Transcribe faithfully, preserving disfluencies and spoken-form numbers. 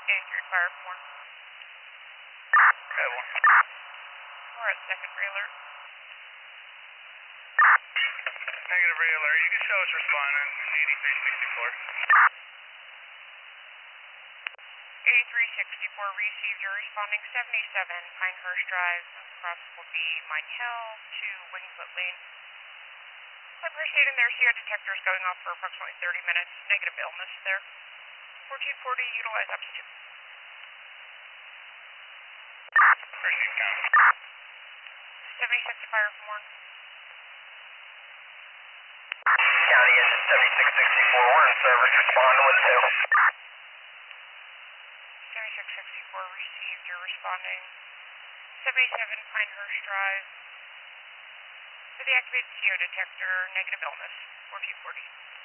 eighty-three, fire for one. Okay, one. We're at secondary alert. Negative alert. You can show us responding in eighty-three sixty-four. eighty-three sixty-four received. You're responding seventy-seven Pinehurst Drive. Cross will be Mine Hill to Wingfoot Lane. I'm proceeding there. C O detectors going off for approximately thirty minutes. Negative illness there. fourteen forty, utilize altitude. Proceed, count. seventy-six, fire for one. County engine seventy-six sixty-four, we're in service, responding with two. seventy-six sixty-four received. You're responding seventy-seven Pinehurst Drive. For the activated C O detector, negative illness, fourteen forty.